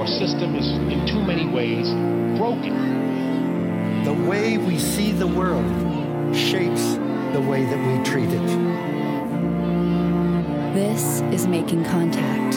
our system is in too many ways broken. The way we see the world shapes the way that we treat it. This is Making Contact.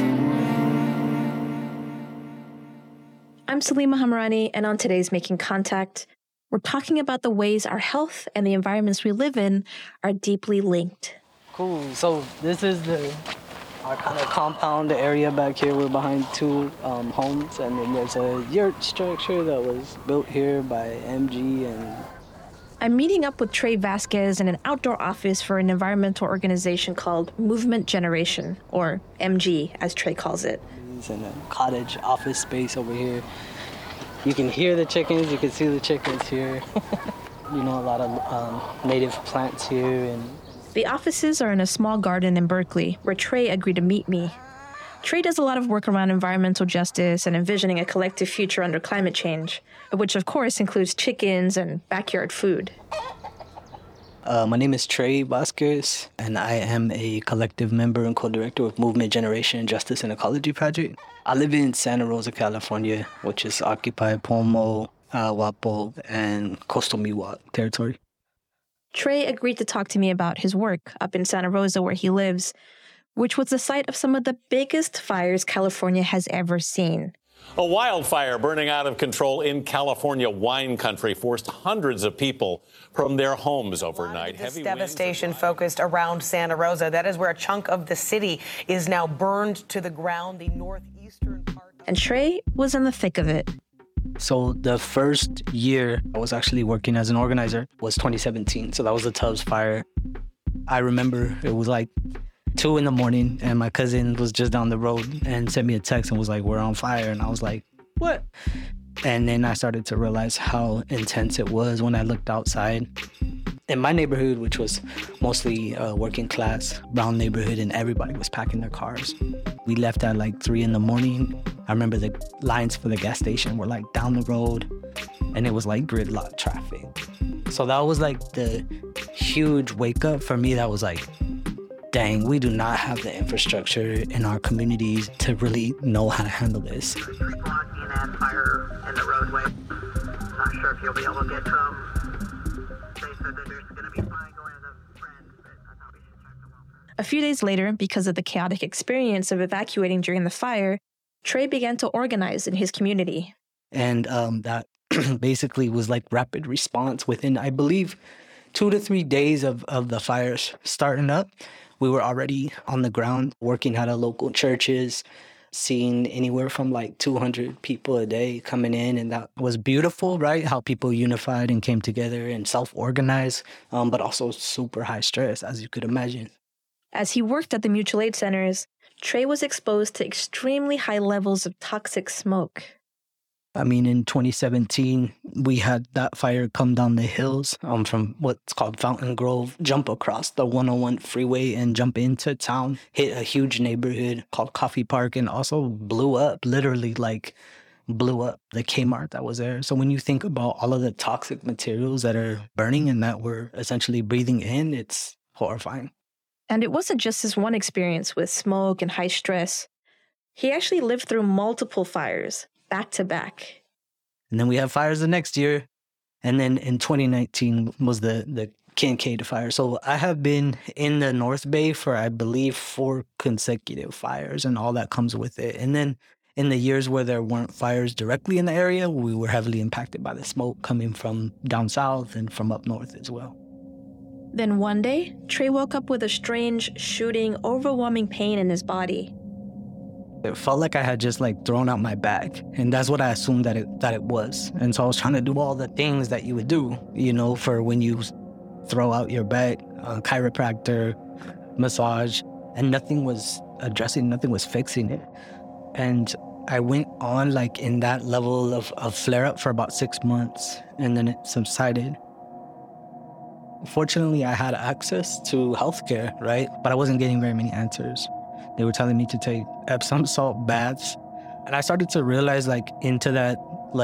I'm Salima Hamarani, and on today's Making Contact, we're talking about the ways our health and the environments we live in are deeply linked. Cool. So this is our kind of compound area back here. We're behind two homes, and then there's a yurt structure that was built here by MG. And I'm meeting up with Trey Vasquez in an outdoor office for an environmental organization called Movement Generation, or MG, as Trey calls it. It's in a cottage office space over here. You can hear the chickens, you can see the chickens here. A lot of native plants here. And the offices are in a small garden in Berkeley, where Trey agreed to meet me. Trey does a lot of work around environmental justice and envisioning a collective future under climate change, which of course includes chickens and backyard food. My name is Trey Vasquez, and I am a collective member and co-director of Movement Generation Justice and Ecology Project. I live in Santa Rosa, California, which is occupied Pomo, Wapo, and coastal Miwok territory. Trey agreed to talk to me about his work up in Santa Rosa, where he lives, which was the site of some of the biggest fires California has ever seen. A wildfire burning out of control in California wine country forced hundreds of people from their homes overnight. This devastation focused around Santa Rosa. That is where a chunk of the city is now burned to the ground, the northeastern part. And Trey was in the thick of it. So the first year I was actually working as an organizer was 2017. So that was the Tubbs fire. I remember it was like 2 a.m, and my cousin was just down the road and sent me a text and was like, "We're on fire." And I was like, "What?" And then I started to realize how intense it was when I looked outside. In my neighborhood, which was mostly a working class, brown neighborhood, and everybody was packing their cars. We left at like 3 a.m. I remember the lines for the gas station were like down the road, and it was like gridlock traffic. So that was like the huge wake up for me. That was like, dang, we do not have the infrastructure in our communities to really know how to handle this. There's 3 blocks and fire in the roadway. Not sure if you'll be able to get to them. They said that there's going to be fine going as a friend, but I thought we should check them out. A few days later, because of the chaotic experience of evacuating during the fire, Trey began to organize in his community. And that basically was like rapid response within, I believe, 2 to 3 days of the fires starting up. We were already on the ground working at local churches, seeing anywhere from like 200 people a day coming in. And that was beautiful, right? How people unified and came together and self-organized, but also super high stress, as you could imagine. As he worked at the mutual aid centers, Trey was exposed to extremely high levels of toxic smoke. I mean, in 2017, we had that fire come down the hills from what's called Fountain Grove, jump across the 101 freeway and jump into town, hit a huge neighborhood called Coffee Park, and also blew up, literally like blew up the Kmart that was there. So when you think about all of the toxic materials that are burning and that we're essentially breathing in, it's horrifying. And it wasn't just his one experience with smoke and high stress. He actually lived through multiple fires, back to back. And then we had fires the next year. And then in 2019 was the Kincaid fire. So I have been in the North Bay for, I believe, 4 consecutive fires and all that comes with it. And then in the years where there weren't fires directly in the area, we were heavily impacted by the smoke coming from down south and from up north as well. Then one day, Trey woke up with a strange, shooting, overwhelming pain in his body. It felt like I had just like thrown out my back, and that's what I assumed that it was. And so I was trying to do all the things that you would do, for when you throw out your back, chiropractor, massage, and nothing was addressing, nothing was fixing it. And I went on like in that level of flare-up for about 6 months, and then it subsided. Fortunately, I had access to healthcare, right? But I wasn't getting very many answers. They were telling me to take Epsom salt baths. And I started to realize like into that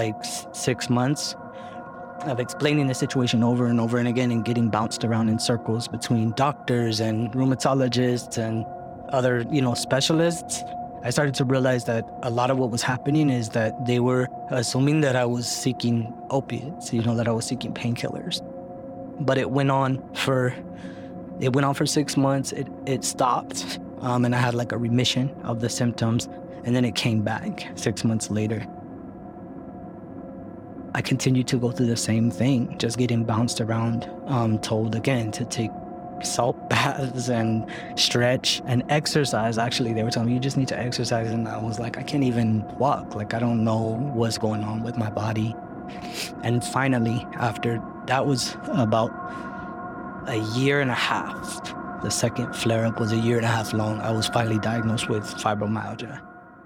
6 months of explaining the situation over and over and again and getting bounced around in circles between doctors and rheumatologists and other, specialists, I started to realize that a lot of what was happening is that they were assuming that I was seeking opiates, that I was seeking painkillers. But it went on for 6 months. It stopped, and I had like a remission of the symptoms, and then it came back 6 months later. I continued to go through the same thing, just getting bounced around, told again to take salt baths and stretch and exercise. Actually, they were telling me, you just need to exercise. And I was like, I can't even walk. Like, I don't know what's going on with my body. And finally, after that was about a year and a half, the second flare-up was a year and a half long, I was finally diagnosed with fibromyalgia.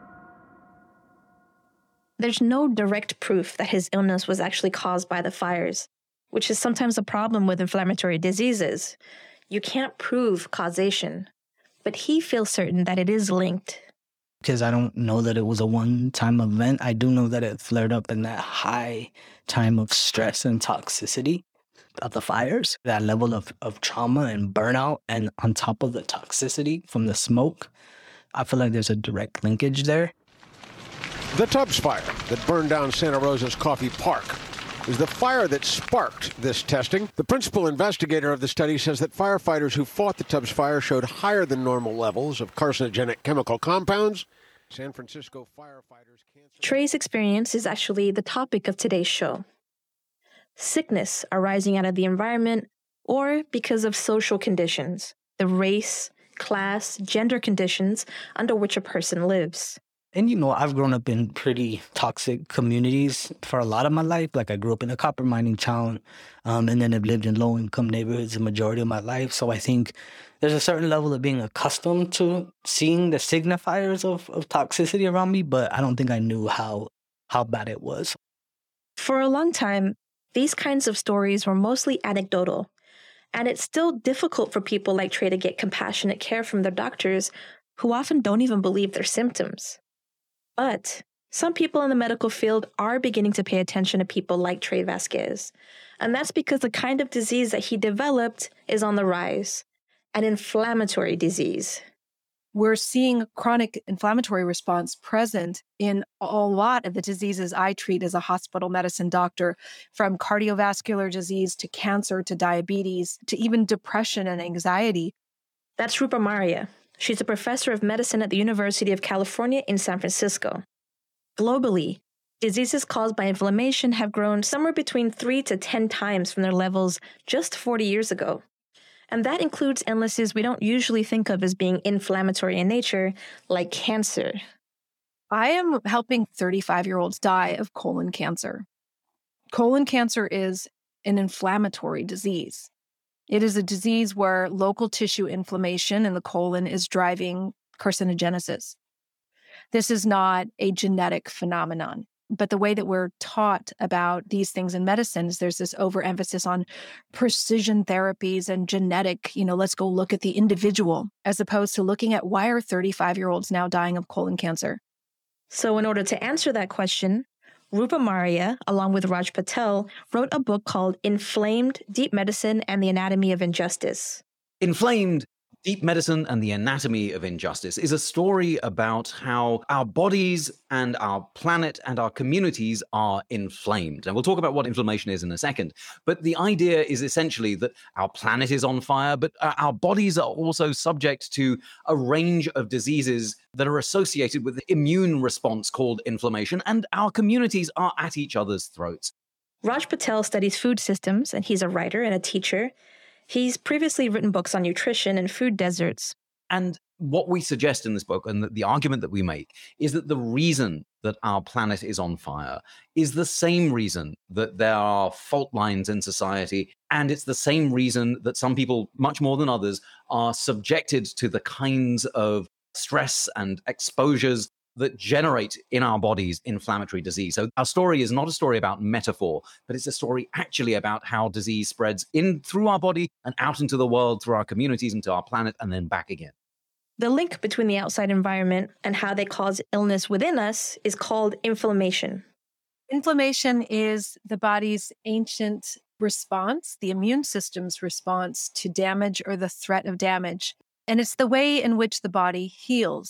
There's no direct proof that his illness was actually caused by the fires, which is sometimes a problem with inflammatory diseases. You can't prove causation, but he feels certain that it is linked. Because I don't know that it was a one-time event. I do know that it flared up in that high time of stress and toxicity of the fires, that level of trauma and burnout, and on top of the toxicity from the smoke. I feel like there's a direct linkage there. The Tubbs fire that burned down Santa Rosa's Coffey Park is the fire that sparked this testing. The principal investigator of the study says that firefighters who fought the Tubbs fire showed higher than normal levels of carcinogenic chemical compounds. San Francisco firefighters... Trey's experience is actually the topic of today's show. Sickness arising out of the environment or because of social conditions, the race, class, gender conditions under which a person lives. And, I've grown up in pretty toxic communities for a lot of my life. Like, I grew up in a copper mining town, and then I've lived in low-income neighborhoods the majority of my life. So I think there's a certain level of being accustomed to seeing the signifiers of toxicity around me, but I don't think I knew how bad it was. For a long time, these kinds of stories were mostly anecdotal, and it's still difficult for people like Trey to get compassionate care from their doctors, who often don't even believe their symptoms. But some people in the medical field are beginning to pay attention to people like Trey Vasquez. And that's because the kind of disease that he developed is on the rise, an inflammatory disease. We're seeing chronic inflammatory response present in a lot of the diseases I treat as a hospital medicine doctor, from cardiovascular disease to cancer to diabetes to even depression and anxiety. That's Rupa Marya. She's a professor of medicine at the University of California in San Francisco. Globally, diseases caused by inflammation have grown somewhere between 3 to 10 times from their levels just 40 years ago. And that includes illnesses we don't usually think of as being inflammatory in nature, like cancer. I am helping 35-year-olds die of colon cancer. Colon cancer is an inflammatory disease. It is a disease where local tissue inflammation in the colon is driving carcinogenesis. This is not a genetic phenomenon, but the way that we're taught about these things in medicine is there's this overemphasis on precision therapies and genetic, let's go look at the individual, as opposed to looking at why are 35-year-olds now dying of colon cancer. So in order to answer that question, Rupa Marya, along with Raj Patel, wrote a book called Inflamed: Deep Medicine and the Anatomy of Injustice. Inflamed: Deep Medicine and the Anatomy of Injustice is a story about how our bodies and our planet and our communities are inflamed. And we'll talk about what inflammation is in a second. But the idea is essentially that our planet is on fire, but our bodies are also subject to a range of diseases that are associated with the immune response called inflammation, and our communities are at each other's throats. Raj Patel studies food systems, and he's a writer and a teacher. He's previously written books on nutrition and food deserts. And what we suggest in this book, and the argument that we make, is that the reason that our planet is on fire is the same reason that there are fault lines in society, and it's the same reason that some people, much more than others, are subjected to the kinds of stress and exposures that generate in our bodies inflammatory disease. So our story is not a story about metaphor, but it's a story actually about how disease spreads in through our body and out into the world, through our communities, into our planet, and then back again. The link between the outside environment and how they cause illness within us is called inflammation. Inflammation is the body's ancient response, the immune system's response to damage or the threat of damage. And it's the way in which the body heals.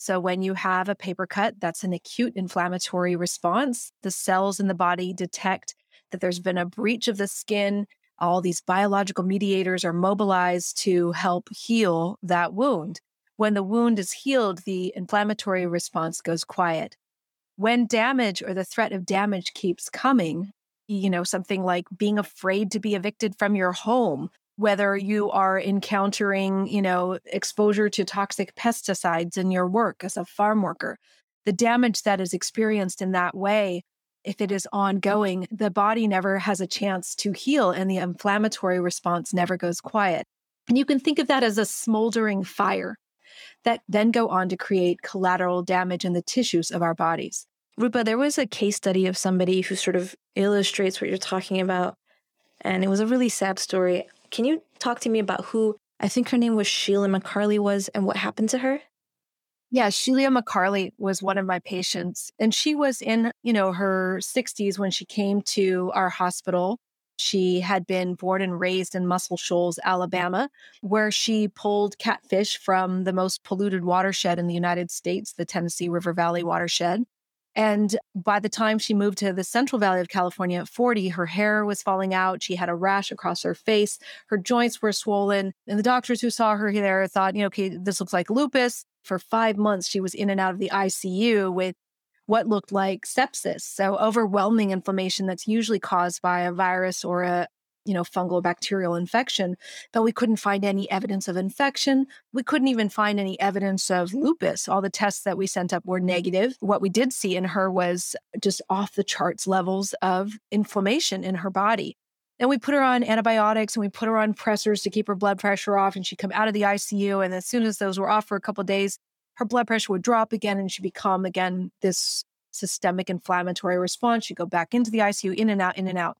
So when you have a paper cut, that's an acute inflammatory response. The cells in the body detect that there's been a breach of the skin. All these biological mediators are mobilized to help heal that wound. When the wound is healed, the inflammatory response goes quiet. When damage or the threat of damage keeps coming, something like being afraid to be evicted from your home, whether you are encountering, exposure to toxic pesticides in your work as a farm worker, the damage that is experienced in that way, if it is ongoing, the body never has a chance to heal and the inflammatory response never goes quiet. And you can think of that as a smoldering fire that then go on to create collateral damage in the tissues of our bodies. Rupa, there was a case study of somebody who sort of illustrates what you're talking about, and it was a really sad story. Can you talk to me about who, I think her name was Sheila McCarley was, and what happened to her? Yeah, Sheila McCarley was one of my patients, and she was in, her 60s when she came to our hospital. She had been born and raised in Muscle Shoals, Alabama, where she pulled catfish from the most polluted watershed in the United States, the Tennessee River Valley watershed. And by the time she moved to the Central Valley of California at 40, her hair was falling out. She had a rash across her face. Her joints were swollen. And the doctors who saw her there thought, okay, this looks like lupus. For 5 months, she was in and out of the ICU with what looked like sepsis. So overwhelming inflammation that's usually caused by a virus or a fungal or bacterial infection, but we couldn't find any evidence of infection. We couldn't even find any evidence of lupus. All the tests that we sent up were negative. What we did see in her was just off the charts levels of inflammation in her body. And we put her on antibiotics and we put her on pressors to keep her blood pressure off, and she'd come out of the ICU. And as soon as those were off for a couple of days, her blood pressure would drop again and she'd become again this systemic inflammatory response. She'd go back into the ICU, in and out, in and out.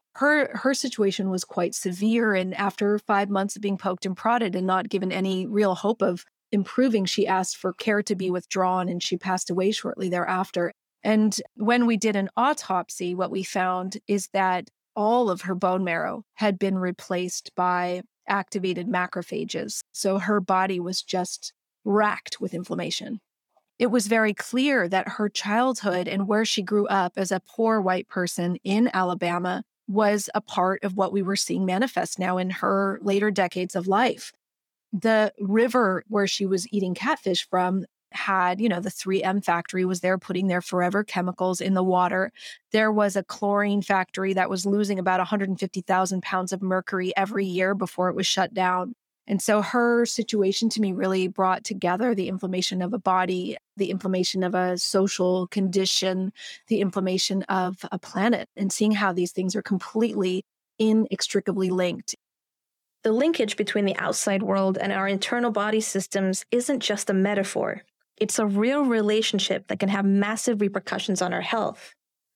Her situation was quite severe, and after 5 months of being poked and prodded and not given any real hope of improving, she asked for care to be withdrawn, and she passed away shortly thereafter. And when we did an autopsy, what we found is that all of her bone marrow had been replaced by activated macrophages. So her body was just racked with inflammation. It was very clear that her childhood and where she grew up as a poor white person in Alabama was a part of what we were seeing manifest now in her later decades of life. The river where she was eating catfish from had, the 3M factory was there putting their forever chemicals in the water. There was a chlorine factory that was losing about 150,000 pounds of mercury every year before it was shut down. And so her situation to me really brought together the inflammation of a body, the inflammation of a social condition, the inflammation of a planet, and seeing how these things are completely inextricably linked. The linkage between the outside world and our internal body systems isn't just a metaphor. It's a real relationship that can have massive repercussions on our health.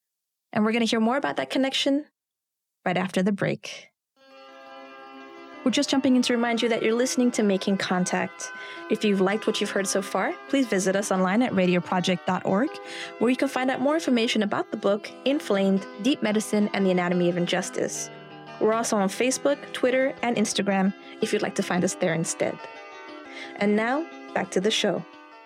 And we're going to hear more about that connection right after the break. We're just jumping in to remind you that you're listening to Making Contact. If you've liked what you've heard so far, please visit us online at radioproject.org, where you can find out more information about the book, Inflamed, Deep Medicine, and the Anatomy of Injustice. We're also on Facebook, Twitter, and Instagram if you'd like to find us there instead. And now, back to the show.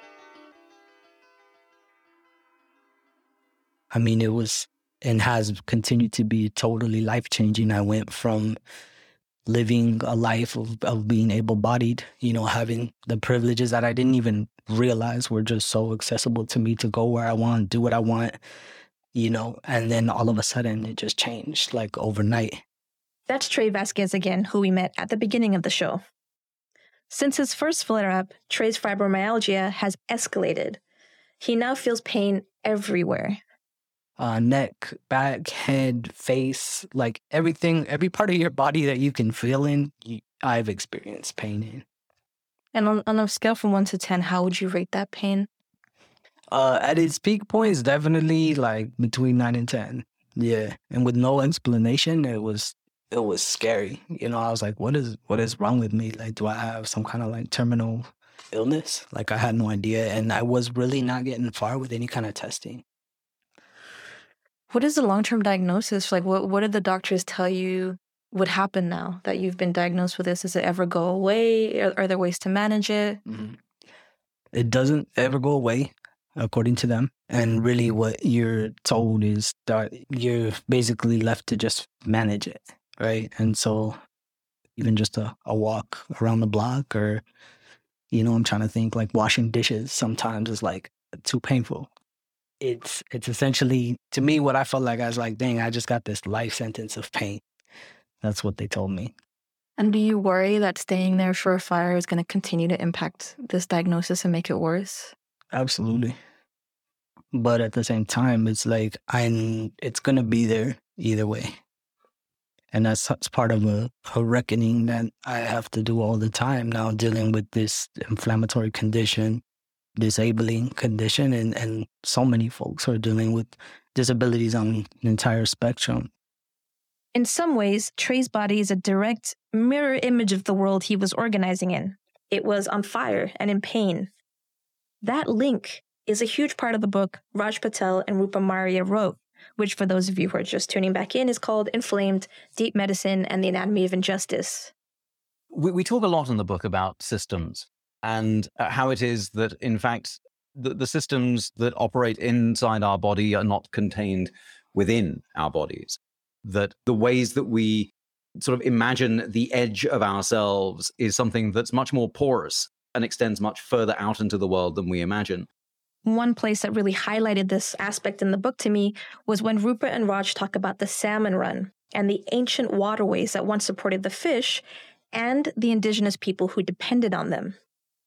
I mean, it was and has continued to be totally life-changing. I went from living a life of being able-bodied, having the privileges that I didn't even realize were just so accessible to me to go where I want, do what I want, and then all of a sudden it just changed like overnight. That's Trey Vasquez again, who we met at the beginning of the show. Since his first flare-up, Trey's fibromyalgia has escalated. He now feels pain everywhere. Neck, back, head, face, like everything, every part of your body that you can feel in, I've experienced pain in. And on a scale from 1 to 10, how would you rate that pain? At its peak point, it's definitely like between 9 and 10. Yeah. And with no explanation, it was scary. I was like, what is wrong with me? Like, do I have some kind of like terminal illness? Like, I had no idea. And I was really not getting far with any kind of testing. What is the long-term diagnosis? Like, what did the doctors tell you would happen now that you've been diagnosed with this? Does it ever go away? Are there ways to manage it? Mm-hmm. it doesn't ever go away, according to them. And really what you're told is that you're basically left to just manage it, right? And so even just a walk around the block, or, I'm trying to think, like washing dishes sometimes is like too painful. It's essentially, to me, what I felt like, I was like, dang, I just got this life sentence of pain. That's what they told me. And do you worry that staying there for a fire is going to continue to impact this diagnosis and make it worse? Absolutely. But at the same time, it's like, it's going to be there either way. And that's part of a reckoning that I have to do all the time now, dealing with this inflammatory condition, disabling condition, and so many folks are dealing with disabilities on an entire spectrum. In some ways, Trey's body is a direct mirror image of the world he was organizing in. It was on fire and in pain. That link is a huge part of the book Raj Patel and Rupa Maria wrote, which, for those of you who are just tuning back in, is called Inflamed, Deep Medicine and the Anatomy of Injustice. We talk a lot in the book about systems and how it is that, in fact, the systems that operate inside our body are not contained within our bodies. That the ways that we sort of imagine the edge of ourselves is something that's much more porous and extends much further out into the world than we imagine. One place that really highlighted this aspect in the book to me was when Rupert and Raj talk about the salmon run and the ancient waterways that once supported the fish and the indigenous people who depended on them.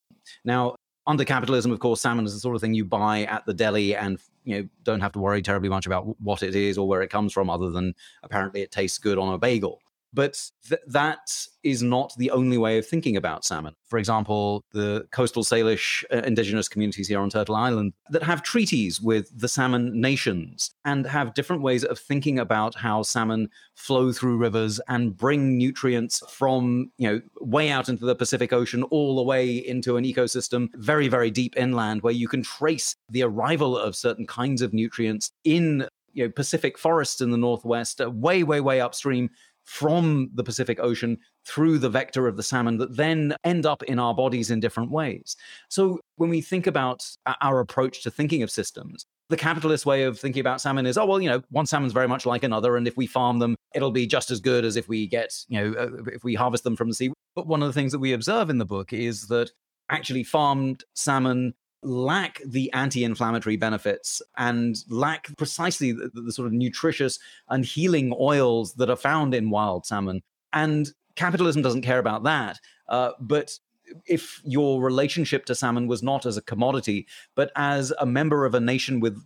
Now, under capitalism, of course, salmon is the sort of thing you buy at the deli and don't have to worry terribly much about what it is or where it comes from, other than apparently it tastes good on a bagel. But that is not the only way of thinking about salmon. For example, the coastal Salish indigenous communities here on Turtle Island that have treaties with the salmon nations and have different ways of thinking about how salmon flow through rivers and bring nutrients from, way out into the Pacific Ocean all the way into an ecosystem very, very deep inland, where you can trace the arrival of certain kinds of nutrients in Pacific forests in the Northwest, way, way, way upstream from the Pacific Ocean through the vector of the salmon that then end up in our bodies in different ways. So when we think about our approach to thinking of systems, the capitalist way of thinking about salmon is, one salmon's very much like another, and if we farm them, it'll be just as good as if we get, if we harvest them from the sea. But one of the things that we observe in the book is that actually farmed salmon lack the anti-inflammatory benefits and lack precisely the sort of nutritious and healing oils that are found in wild salmon. And capitalism doesn't care about that. But if your relationship to salmon was not as a commodity, but as a member of a nation with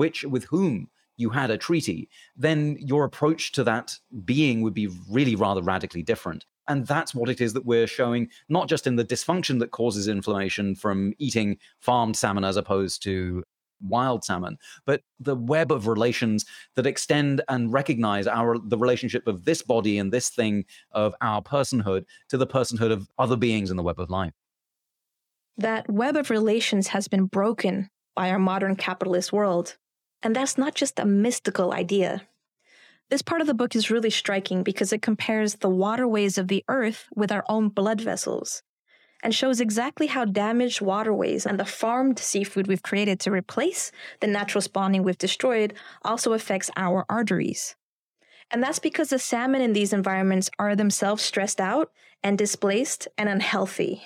whom you had a treaty, then your approach to that being would be really rather radically different. And that's what it is that we're showing, not just in the dysfunction that causes inflammation from eating farmed salmon as opposed to wild salmon, but the web of relations that extend and recognize the relationship of this body and this thing of our personhood to the personhood of other beings in the web of life. That web of relations has been broken by our modern capitalist world. And that's not just a mystical idea. This part of the book is really striking because it compares the waterways of the earth with our own blood vessels and shows exactly how damaged waterways and the farmed seafood we've created to replace the natural spawning we've destroyed also affects our arteries. And that's because the salmon in these environments are themselves stressed out and displaced and unhealthy.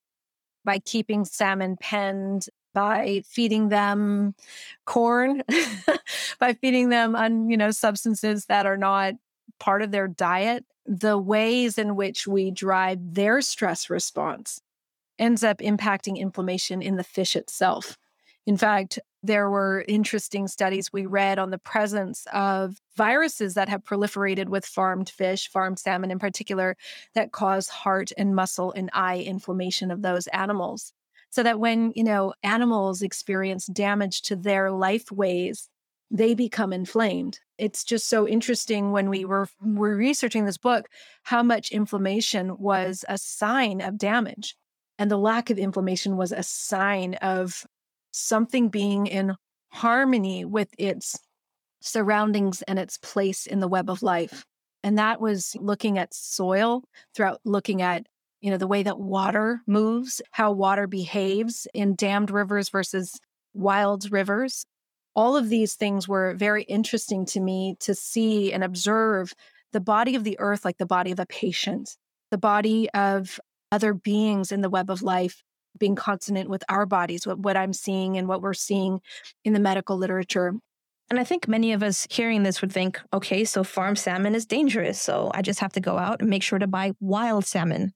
By keeping salmon penned, by feeding them corn, by feeding them substances that are not part of their diet, the ways in which we drive their stress response ends up impacting inflammation in the fish itself. In fact, there were interesting studies we read on the presence of viruses that have proliferated with farmed fish, farmed salmon in particular, that cause heart and muscle and eye inflammation of those animals. So that when, animals experience damage to their life ways, they become inflamed. It's just so interesting when we were researching this book, how much inflammation was a sign of damage. And the lack of inflammation was a sign of something being in harmony with its surroundings and its place in the web of life. And that was looking at soil, looking at the way that water moves, how water behaves in dammed rivers versus wild rivers. All of these things were very interesting to me to see and observe the body of the earth like the body of a patient, the body of other beings in the web of life being consonant with our bodies, what I'm seeing and what we're seeing in the medical literature. And I think many of us hearing this would think, okay, so farm salmon is dangerous, so I just have to go out and make sure to buy wild salmon.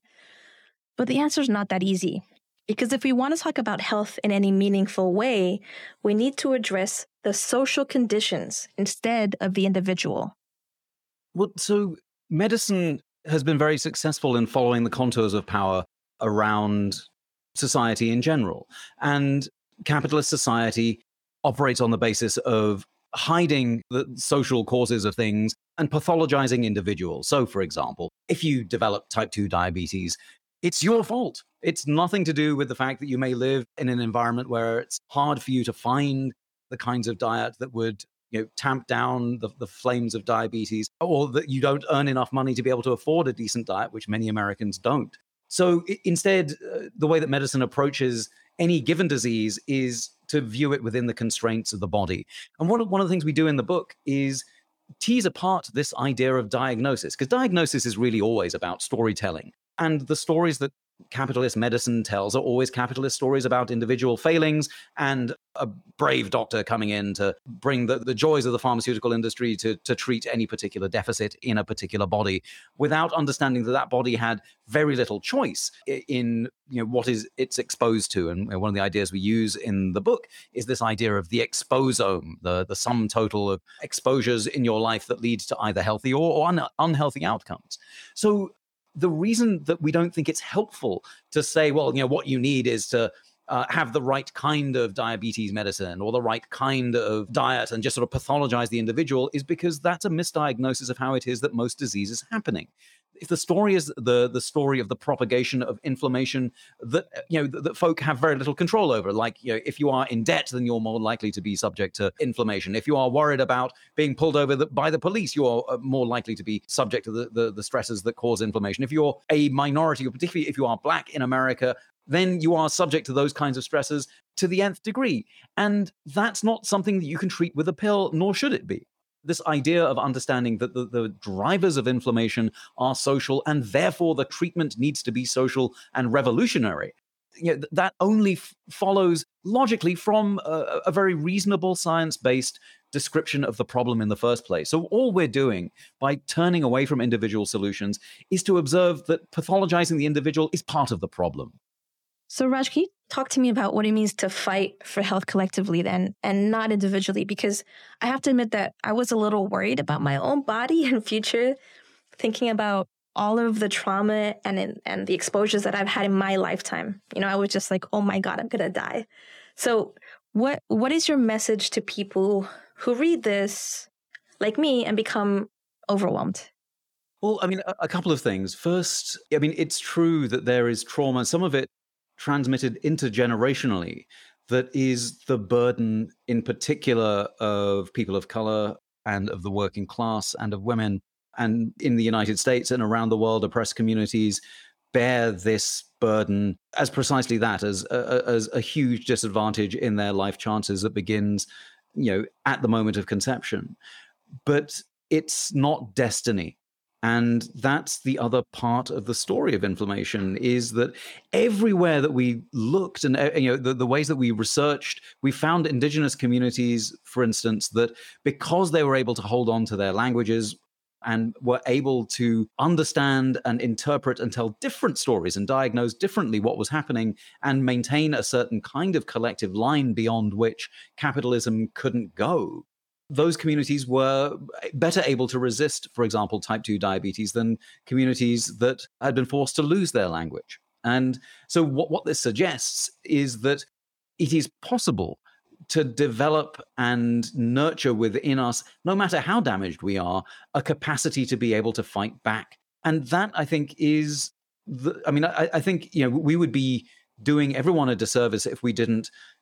But the answer is not that easy. Because if we want to talk about health in any meaningful way, we need to address the social conditions instead of the individual. Well, so medicine has been very successful in following the contours of power around society in general. And capitalist society operates on the basis of hiding the social causes of things and pathologizing individuals. So, for example, if you develop type 2 diabetes, it's your fault. It's nothing to do with the fact that you may live in an environment where it's hard for you to find the kinds of diet that would tamp down the flames of diabetes, or that you don't earn enough money to be able to afford a decent diet, which many Americans don't. So instead, the way that medicine approaches any given disease is to view it within the constraints of the body. And one of the things we do in the book is tease apart this idea of diagnosis, because diagnosis is really always about storytelling. And the stories that capitalist medicine tells are always capitalist stories about individual failings and a brave doctor coming in to bring the joys of the pharmaceutical industry to treat any particular deficit in a particular body, without understanding that body had very little choice in what it's exposed to. And one of the ideas we use in the book is this idea of the exposome, the sum total of exposures in your life that leads to either healthy or unhealthy outcomes. So the reason that we don't think it's helpful to say, well, what you need is to have the right kind of diabetes medicine or the right kind of diet and just sort of pathologize the individual is because that's a misdiagnosis of how it is that most disease is happening. If the story is the story of the propagation of inflammation that that folk have very little control over, like if you are in debt, then you're more likely to be subject to inflammation. If you are worried about being pulled over by the police, you are more likely to be subject to the stresses that cause inflammation. If you're a minority, or particularly if you are Black in America, then you are subject to those kinds of stresses to the nth degree. And that's not something that you can treat with a pill, nor should it be. This idea of understanding that the drivers of inflammation are social, and therefore the treatment needs to be social and revolutionary. That only follows logically from a very reasonable science-based description of the problem in the first place. So all we're doing by turning away from individual solutions is to observe that pathologizing the individual is part of the problem. So Raj, can you talk to me about what it means to fight for health collectively then, and not individually? Because I have to admit that I was a little worried about my own body and future, thinking about all of the trauma and the exposures that I've had in my lifetime. I was just like, oh my God, I'm going to die. So what is your message to people who read this, like me, and become overwhelmed? Well, a couple of things. First, it's true that there is trauma, some of it transmitted intergenerationally, that is the burden in particular of people of color and of the working class and of women. And in the United States and around the world, oppressed communities bear this burden as precisely that, as a huge disadvantage in their life chances that begins, at the moment of conception. But it's not destiny. And that's the other part of the story of inflammation, is that everywhere that we looked and the ways that we researched, we found indigenous communities, for instance, that because they were able to hold on to their languages and were able to understand and interpret and tell different stories and diagnose differently what was happening and maintain a certain kind of collective line beyond which capitalism couldn't go, those communities were better able to resist, for example, type 2 diabetes than communities that had been forced to lose their language. And so what this suggests is that it is possible to develop and nurture within us, no matter how damaged we are, a capacity to be able to fight back. And that, I think, is I think we would be doing everyone a disservice if we didn't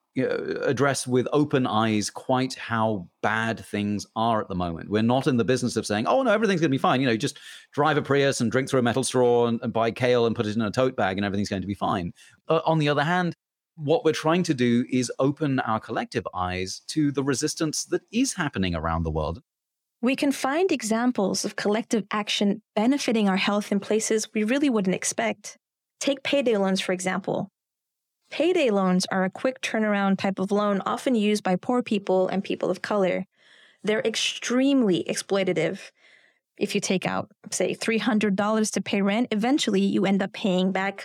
address with open eyes quite how bad things are at the moment. We're not in the business of saying, oh, no, everything's going to be fine. Just drive a Prius and drink through a metal straw and buy kale and put it in a tote bag and everything's going to be fine. On the other hand, what we're trying to do is open our collective eyes to the resistance that is happening around the world. We can find examples of collective action benefiting our health in places we really wouldn't expect. Take payday loans, for example. Payday loans are a quick turnaround type of loan often used by poor people and people of color. They're extremely exploitative. If you take out, say, $300 to pay rent, eventually you end up paying back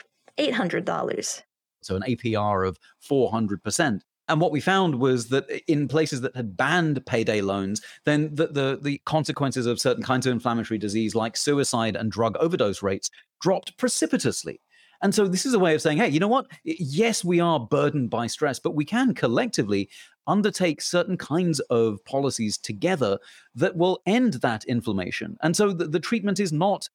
$800. So an APR of 400%. And what we found was that in places that had banned payday loans, then the consequences of certain kinds of inflammatory disease like suicide and drug overdose rates dropped precipitously. And so this is a way of saying, hey, you know what? Yes, we are burdened by stress, but we can collectively undertake certain kinds of policies together that will end that inflammation. And so the treatment is not,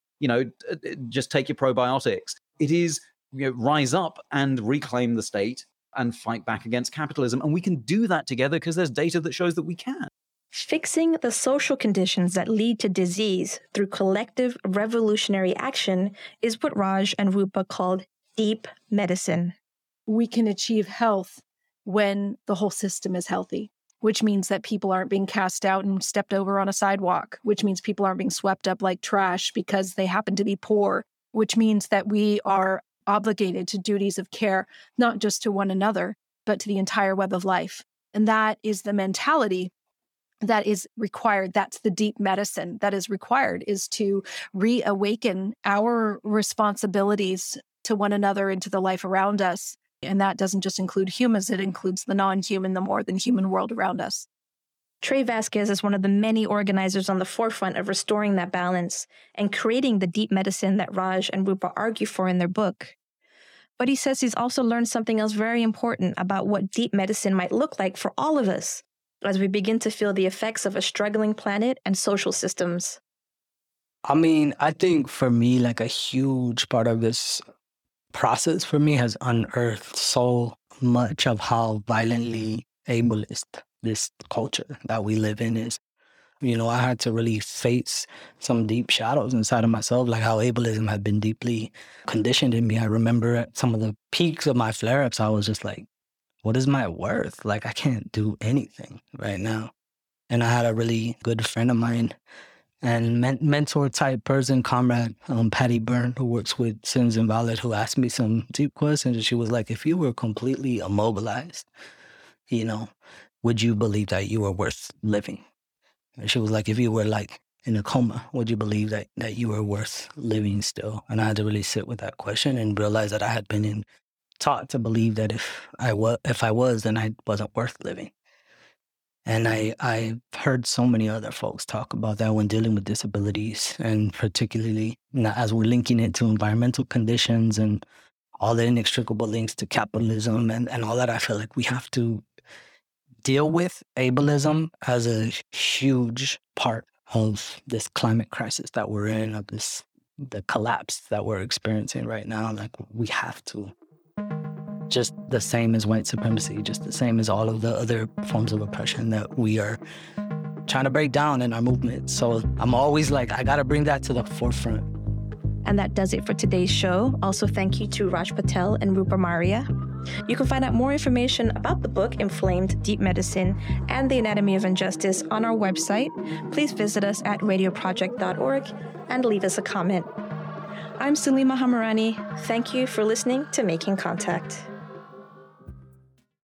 just take your probiotics. It is, rise up and reclaim the state and fight back against capitalism. And we can do that together because there's data that shows that we can. Fixing the social conditions that lead to disease through collective revolutionary action is what Raj and Rupa called deep medicine. We can achieve health when the whole system is healthy, which means that people aren't being cast out and stepped over on a sidewalk, which means people aren't being swept up like trash because they happen to be poor, which means that we are obligated to duties of care, not just to one another, but to the entire web of life. And that is the mentality that is required. That's the deep medicine that is required, is to reawaken our responsibilities to one another and to the life around us. And that doesn't just include humans, it includes the non-human, the more than human world around us. Trey Vasquez is one of the many organizers on the forefront of restoring that balance and creating the deep medicine that Raj and Rupa argue for in their book. But he says he's also learned something else very important about what deep medicine might look like for all of us as we begin to feel the effects of a struggling planet and social systems. I think for me, a huge part of this process for me has unearthed so much of how violently ableist this culture that we live in is. I had to really face some deep shadows inside of myself, like how ableism had been deeply conditioned in me. I remember at some of the peaks of my flare-ups, I was just like, what is my worth? I can't do anything right now. And I had a really good friend of mine and mentor-type person, comrade, Patty Byrne, who works with Citizens Invalid, who asked me some deep questions. And she was like, if you were completely immobilized, would you believe that you were worth living? And she was like, if you were in a coma, would you believe that you were worth living still? And I had to really sit with that question and realize that I had been taught to believe that if I was, then I wasn't worth living. And I've heard so many other folks talk about that when dealing with disabilities, and particularly as we're linking it to environmental conditions and all the inextricable links to capitalism and all that. I feel like we have to deal with ableism as a huge part of this climate crisis that we're in, of the collapse that we're experiencing right now. We have to. Just the same as white supremacy, just the same as all of the other forms of oppression that we are trying to break down in our movement. So I'm always I gotta bring that to the forefront. And that does it for today's show. Also, thank you to Raj Patel and Rupa Maria. You can find out more information about the book, Inflamed: Deep Medicine and the Anatomy of Injustice on our website. Please visit us at radioproject.org and leave us a comment. I'm Salima Hamarani. Thank you for listening to Making Contact.